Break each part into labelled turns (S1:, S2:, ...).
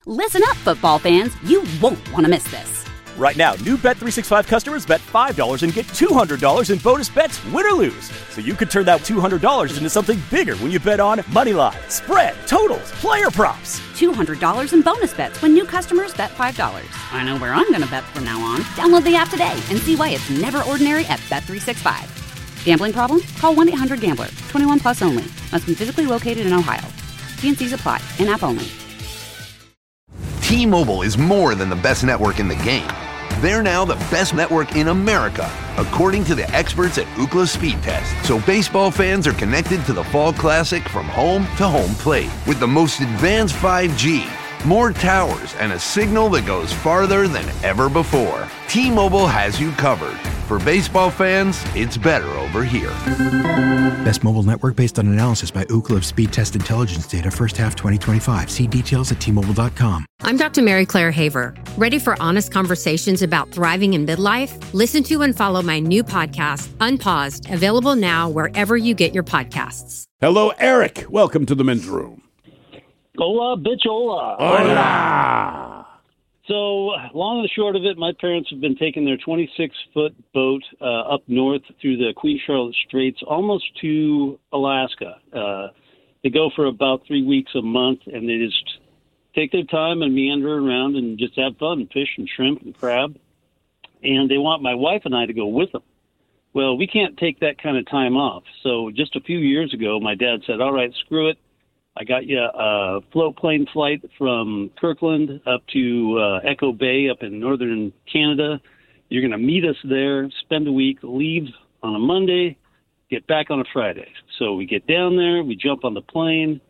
S1: Listen up, football fans. You won't want to miss this.
S2: Right now, new Bet365 customers bet $5 and get $200 in bonus bets, win or lose. So you could turn that $200 into something bigger when you bet on moneyline, spread, totals, player props.
S1: $200 in bonus bets when new customers bet $5. I know where I'm going to bet from now on. Download the app today and see why it's never ordinary at Bet365. Gambling problem? Call 1-800-GAMBLER. 21 plus only. Must be physically located in Ohio. T&Cs apply. In-app only.
S3: T-Mobile is more than the best network in the game. They're now the best network in America, according to the experts at Ookla Speed Test. So baseball fans are connected to the Fall Classic from home to home plate with the most advanced 5G, more towers, and a signal that goes farther than ever before. T-Mobile has you covered. For baseball fans, it's better over here.
S4: Best mobile network based on analysis by Ookla of Speed Test Intelligence data first half 2025. See details at T-Mobile.com.
S5: I'm Dr. Mary Claire Haver. Ready for honest conversations about thriving in midlife? Listen to and follow my new podcast, Unpaused, available now wherever you get your podcasts.
S6: Hello, Eric. Welcome to the men's room.
S7: Hola, bitch, hola.
S6: Hola.
S7: So, long and the short of it, my parents have been taking their 26-foot boat up north through the Queen Charlotte Straits almost to Alaska. They go for about 3 weeks a month, and they just take their time and meander around and just have fun and fish and shrimp and crab. And they want my wife and I to go with them. Well, we can't take that kind of time off. So just a few years ago, my dad said, all right, screw it. I got you a float plane flight from Kirkland up to Echo Bay up in northern Canada. You're going to meet us there, spend a week, leave on a Monday, get back on a Friday. So we get down there, we jump on the plane.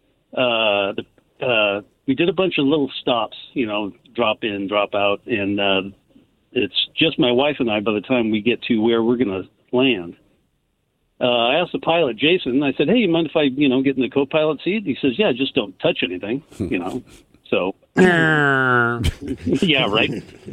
S7: We did a bunch of little stops, drop in, drop out, and it's just my wife and I by the time we get to where we're going to land. I asked the pilot, Jason, I said, hey, you mind if I, get in the co-pilot seat? He says, yeah, just don't touch anything, So, yeah, right.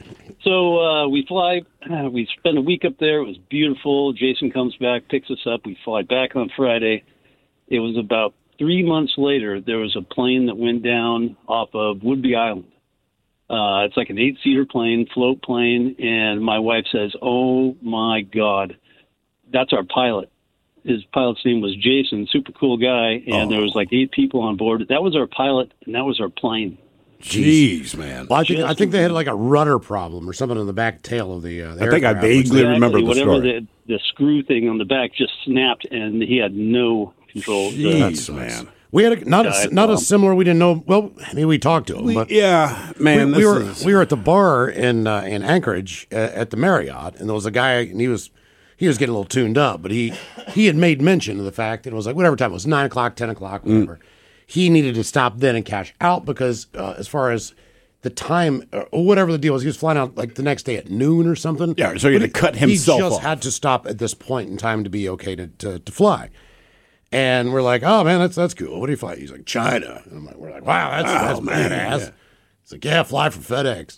S7: So we fly. We spend a week up there. It was beautiful. Jason comes back, picks us up. We fly back on Friday. It was about 3 months later, there was a plane that went down off of Whidbey Island. It's like an 8-seater plane, float plane, and my wife says, oh, my God, that's our pilot. His pilot's name was Jason, super cool guy, and there was like 8 people on board. That was our pilot, and that was our plane.
S6: Jeez, man.
S8: Well, I think they had like a rudder problem or something in the back tail of the I
S6: think I vaguely remember the
S7: whatever
S6: story.
S7: The screw thing on the back just snapped, and he had no control.
S6: Jeez, man.
S8: We had not a similar. We didn't know. Well, I mean, we talked to him, but
S6: yeah, man.
S8: We were at the bar in Anchorage at the Marriott, and there was a guy, and he was getting a little tuned up, but he had made mention of the fact that it was like whatever time it was, 9 o'clock, 10 o'clock, whatever. He needed to stop then and cash out because as far as the time or whatever the deal was, he was flying out like the next day at noon or something.
S6: Yeah, so he had to cut himself
S8: He just
S6: off.
S8: had to stop at this point in time to be okay to fly. And we're like, oh man, that's cool. What do you fly? He's like, China. And we're like, wow, that's badass. Yeah. He's like, yeah, fly for FedEx.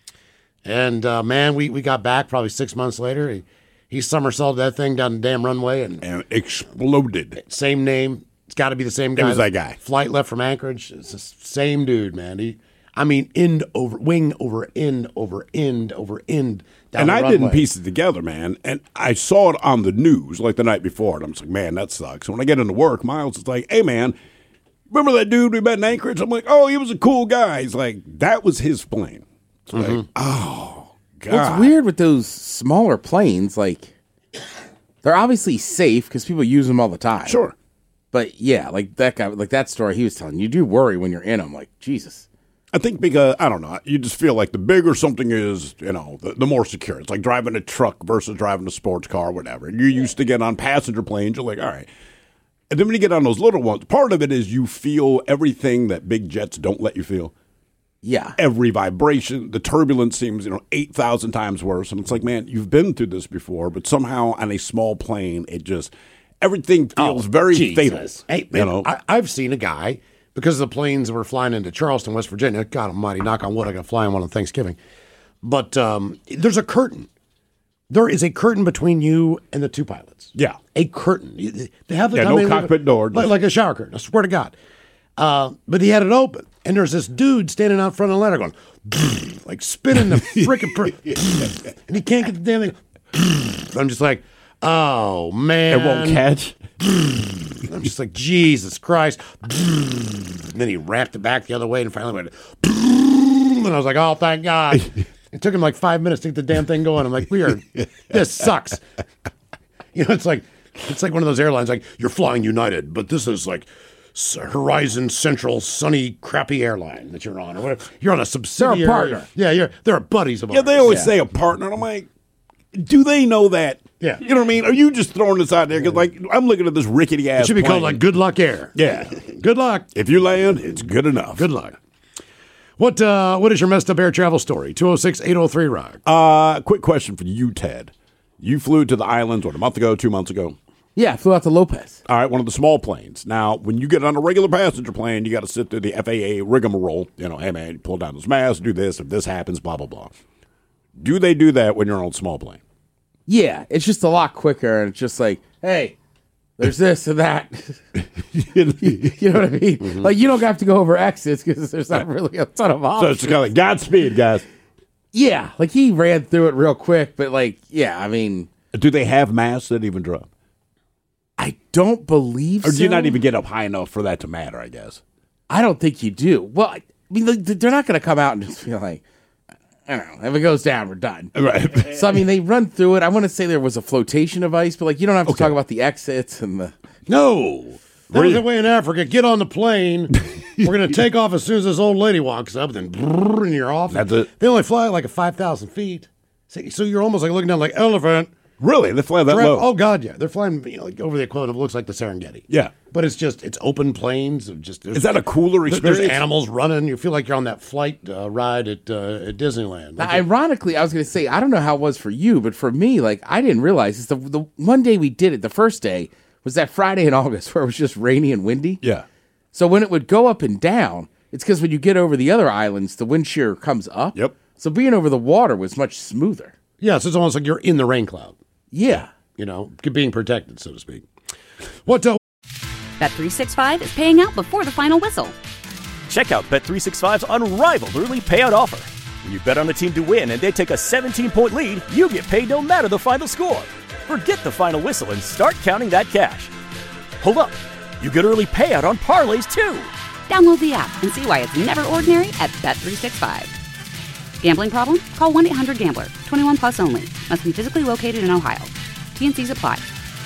S8: And man, we got back probably 6 months later. He somersaulted that thing down the damn runway and
S6: exploded.
S8: Same name. It's got to be the same guy.
S6: It was that guy.
S8: Flight left from Anchorage. It's the same dude, man. End over wing over end over end over end.
S6: And I didn't piece it together, man. And I saw it on the news like the night before, and I'm just like, man, that sucks. So when I get into work, Miles is like, hey, man, remember that dude we met in Anchorage? I'm like, oh, he was a cool guy. He's like, that was his plane. It's like, oh, God.
S9: Well, it's weird with those smaller planes. Like, they're obviously safe because people use them all the time.
S6: Sure.
S9: But yeah, like that guy, like that story he was telling, you do worry when you're in them. Like, Jesus.
S6: I think because, I don't know, you just feel like the bigger something is, the more secure. It's like driving a truck versus driving a sports car or whatever. You're used to get on passenger planes. You're like, all right. And then when you get on those little ones, part of it is you feel everything that big jets don't let you feel.
S9: Yeah.
S6: Every vibration, the turbulence seems, 8,000 times worse. And it's like, man, you've been through this before, but somehow on a small plane, everything feels very fatal.
S8: Hey, man, I've seen a guy, because the planes were flying into Charleston, West Virginia. God almighty, knock on wood, I got to fly on one on Thanksgiving. But there's a curtain. There is a curtain between you and the two pilots.
S6: Yeah.
S8: A curtain. They have the
S6: no cockpit door.
S8: Like a shower curtain. I swear to God. But he had it open, and there's this dude standing out front of the ladder going, like spinning the freaking, and he can't get the damn thing. I'm just like, oh man,
S6: It won't catch.
S8: I'm just like, Jesus Christ. And then he wrapped it back the other way and finally went, and I was like, oh, thank God. It took him like 5 minutes to get the damn thing going. I'm like, this sucks. You know, it's like one of those airlines, like, you're flying United, but this is like Horizon Central Sunny Crappy Airline that you're on, or whatever. You're on a subsidiary.
S9: They're a partner.
S8: Yeah, they're buddies of ours.
S6: Yeah, they always say a partner. And I'm like, do they know that?
S8: Yeah.
S6: You know what I mean? Are you just throwing this out there? Because, like, I'm looking at this rickety ass
S8: It should be called
S6: plane.
S8: like Good Luck Air.
S6: Yeah.
S8: Good luck.
S6: If you land, it's good enough.
S8: Good luck. What is your messed up air travel story? 206-803-ROCK.
S6: Quick question for you, Ted. You flew to the islands, a month ago, 2 months ago?
S9: Yeah, I flew out to Lopez.
S6: All right, one of the small planes. Now, when you get on a regular passenger plane, you got to sit through the FAA rigmarole. You know, hey, man, you pull down this mask, do this, if this happens, blah, blah, blah. Do they do that when you're on a small plane?
S9: Yeah, it's just a lot quicker, and it's just like, hey, there's this and that. You know what I mean?
S6: Mm-hmm.
S9: Like, you don't have to go over exits because there's not really a ton of
S6: So
S9: options.
S6: it's kind of like Godspeed, guys.
S9: Yeah, like he ran through it real quick, but like, yeah, I mean,
S6: Do they have masks that even drop?
S9: I don't believe
S6: Or do you
S9: so.
S6: not even get up high enough for that to matter, I guess?
S9: I don't think you do. Well, I mean, they're not going to come out and just be like, I don't know, if it goes down, we're done.
S6: Right.
S9: So, I mean, they run through it. I want to say there was a flotation device, but like, you don't have to talk about the exits and the.
S8: No. That was the way in Africa. Get on the plane. We're going to take off as soon as this old lady walks up, then brrr, and you're off.
S6: That's it.
S8: They only fly like 5,000 feet. So you're almost like looking down like elephant.
S6: Really? They fly that low?
S8: Oh, God, yeah. They're flying like over the equivalent of looks like the Serengeti.
S6: Yeah.
S8: But it's open plains.
S6: Is that a cooler experience?
S8: There's animals running. You feel like you're on that flight ride at Disneyland.
S9: Now, ironically, I was going to say, I don't know how it was for you, but for me, like, I didn't realize this. The one day we did it, the first day, was that Friday in August where it was just rainy and windy.
S6: Yeah.
S9: So when it would go up and down, it's because when you get over the other islands, the wind shear comes up.
S6: Yep.
S9: So being over the water was much smoother.
S8: Yeah, so it's almost like you're in the rain cloud.
S9: Yeah.
S8: You know, being protected, so to speak. What?
S1: Bet365 is paying out before the final whistle.
S2: Check out Bet365's unrivaled early payout offer. When you bet on a team to win and they take a 17-point lead, you get paid no matter the final score. Forget the final whistle and start counting that cash. Hold up. You get early payout on parlays, too.
S1: Download the app and see why it's never ordinary at Bet365. Gambling problem? Call 1-800-GAMBLER. 21 plus only. Must be physically located in Ohio. T&Cs apply.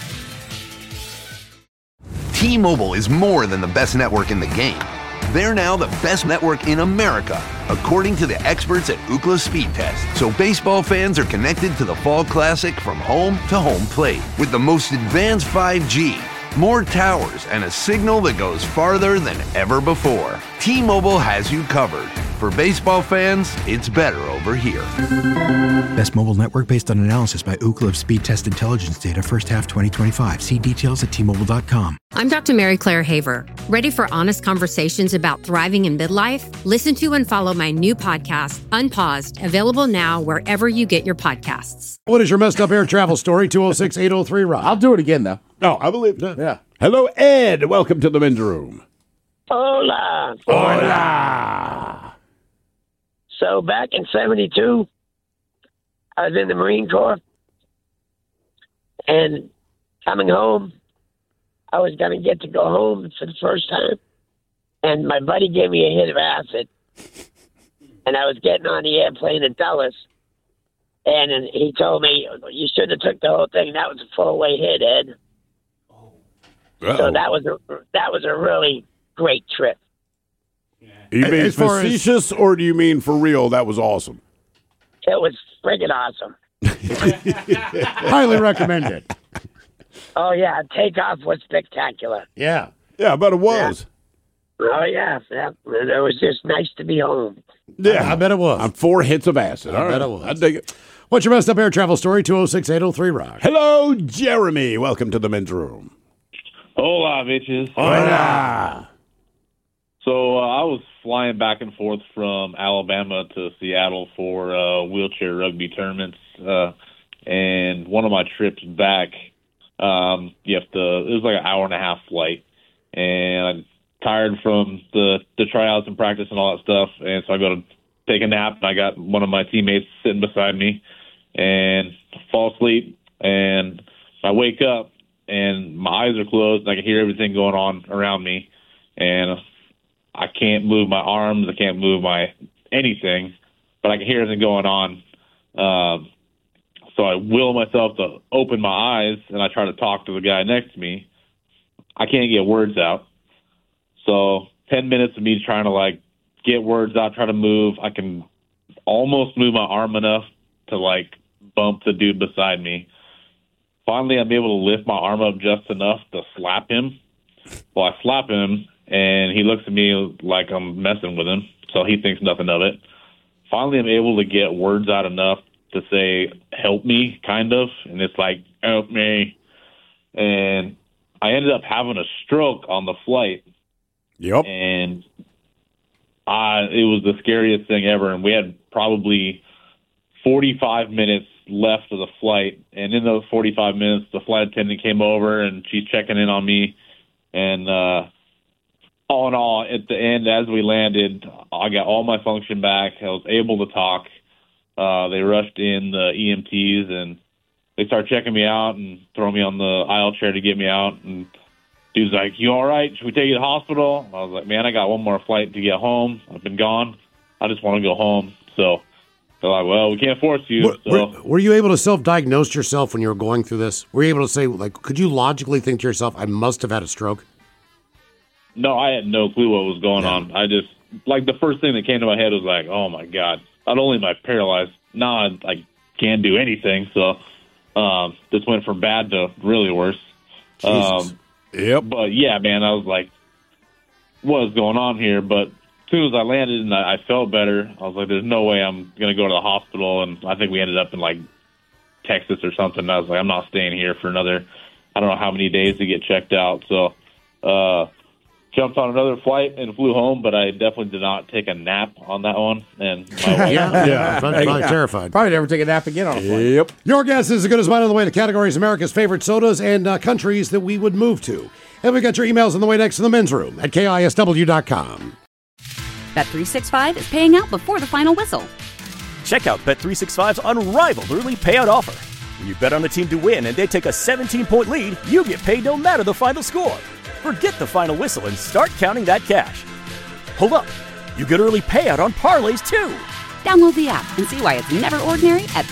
S3: T-Mobile is more than the best network in the game. They're now the best network in America, according to the experts at Ookla Speed Test. So baseball fans are connected to the Fall Classic from home to home plate with the most advanced 5G, more towers, and a signal that goes farther than ever before. T-Mobile has you covered. For baseball fans, it's better over here.
S4: Best mobile network based on analysis by Ookla of Speed Test Intelligence data first half 2025. See details at T-Mobile.com.
S5: I'm Dr. Mary Claire Haver. Ready for honest conversations about thriving in midlife? Listen to and follow my new podcast, Unpaused, available now wherever you get your podcasts.
S8: What is your messed up air travel story? 206-803-ROCK.
S9: I'll do it again, though.
S6: No, I believe that.
S9: Yeah.
S6: Hello, Ed. Welcome to the men's room.
S10: Hola.
S6: Hola.
S10: So back in 72, I was in the Marine Corps, and coming home, I was going to get to go home for the first time, and my buddy gave me a hit of acid, and I was getting on the airplane in Dulles, and he told me, you shouldn't have took the whole thing. That was a full-weight hit, Ed. So that was a really great trip.
S6: You mean
S8: As far as-
S6: facetious, or do you mean for real? That was awesome.
S10: It was friggin' awesome.
S8: Highly recommended.
S10: Oh, yeah, takeoff was spectacular.
S8: Yeah.
S6: Yeah, but it was.
S10: Oh, yeah. It was just nice to be home.
S6: Yeah,
S8: I bet it was.
S6: On 4 hits of acid.
S8: I
S6: All
S8: bet
S6: right.
S8: it was.
S6: I dig it.
S8: What's your messed up air travel story? 206-803-ROCK.
S6: Hello, Jeremy. Welcome to the men's room.
S11: Hola, bitches.
S6: Hola.
S11: So I was flying back and forth from Alabama to Seattle for wheelchair rugby tournaments, and one of my trips back, it was like an hour and a half flight, and I tired from the tryouts and practice and all that stuff. And so I go to take a nap, and I got one of my teammates sitting beside me and fall asleep. And I wake up, and my eyes are closed, and I can hear everything going on around me. And I can't move my arms. I can't move my anything, but I can hear everything going on. So I will myself to open my eyes, and I try to talk to the guy next to me. I can't get words out. So 10 minutes of me trying to, like, get words out, try to move. I can almost move my arm enough to, like, bump the dude beside me. Finally, I'm able to lift my arm up just enough to slap him. Well, I slap him, and he looks at me like I'm messing with him, so he thinks nothing of it. Finally, I'm able to get words out enough to say, help me, kind of, and it's like, help me. And I ended up having a stroke on the flight.
S6: Yep.
S11: And it was the scariest thing ever, and we had probably 45 minutes left of the flight, and in those 45 minutes, the flight attendant came over, and she's checking in on me, and all in all, at the end, as we landed, I got all my function back. I was able to talk. They rushed in the EMTs, and they started checking me out and throwing me on the aisle chair to get me out, and dude's like, you all right? Should we take you to the hospital? I was like, man, I got one more flight to get home. I've been gone. I just want to go home. So they're like, well, we can't force you.
S8: Were you able to self-diagnose yourself when you were going through this? Were you able to say, like, could you logically think to yourself, I must have had a stroke?
S11: No, I had no clue what was going on. I just, like, the first thing that came to my head was like, oh, my God. Not only am I paralyzed, now I can't do anything. So this went from bad to really worse.
S6: Yep.
S11: But, yeah, man, I was like, what is going on here? But as soon as I landed and I felt better, I was like, there's no way I'm going to go to the hospital. And I think we ended up in, like, Texas or something. I was like, I'm not staying here for another, I don't know how many days to get checked out. So jumped on another flight and flew home, but I definitely did not take a nap on that one. And my wife,
S8: probably terrified.
S9: Probably never take a nap again on a flight.
S6: Yep.
S8: Your guess is as good as mine on the way to categories America's favorite sodas and countries that we would move to. And we got your emails on the way next to the men's room at KISW.com.
S1: Bet365 is paying out before the final whistle.
S2: Check out Bet365's unrivaled early payout offer. When you bet on a team to win and they take a 17-point lead, you get paid no matter the final score. Forget the final whistle and start counting that cash. Hold up. You get early payout on parlays, too.
S1: Download the app and see why it's never ordinary at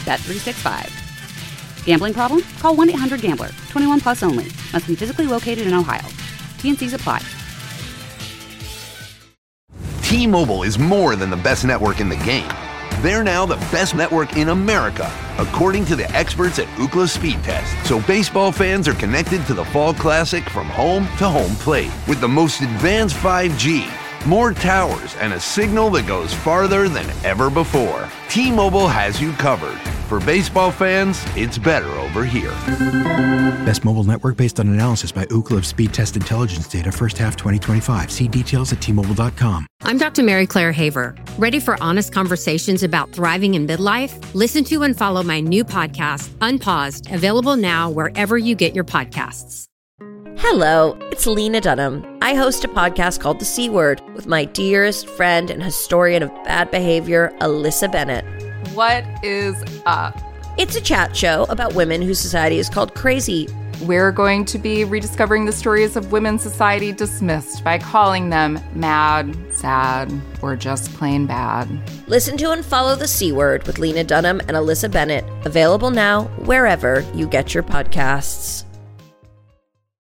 S1: Bet365. Gambling problem? Call 1-800-GAMBLER. 21 plus only. Must be physically located in Ohio. T&Cs apply.
S3: T-Mobile is more than the best network in the game. They're now the best network in America, according to the experts at Ookla Speed Test. So baseball fans are connected to the Fall Classic from home to home plate with the most advanced 5G, more towers, and a signal that goes farther than ever before. T-Mobile has you covered. For baseball fans, it's better over here.
S4: Best mobile network based on analysis by Ookla of Speed Test Intelligence data first half 2025. See details at T-Mobile.com.
S5: I'm Dr. Mary Claire Haver. Ready for honest conversations about thriving in midlife? Listen to and follow my new podcast, Unpaused, available now wherever you get your podcasts.
S12: Hello, it's Lena Dunham. I host a podcast called The C Word with my dearest friend and historian of bad behavior, Alyssa Bennett.
S13: What is up?
S12: It's a chat show about women whose society is called crazy.
S13: We're going to be rediscovering the stories of women's society dismissed by calling them mad, sad, or just plain bad.
S12: Listen to and follow The C Word with Lena Dunham and Alyssa Bennett. Available now wherever you get your podcasts.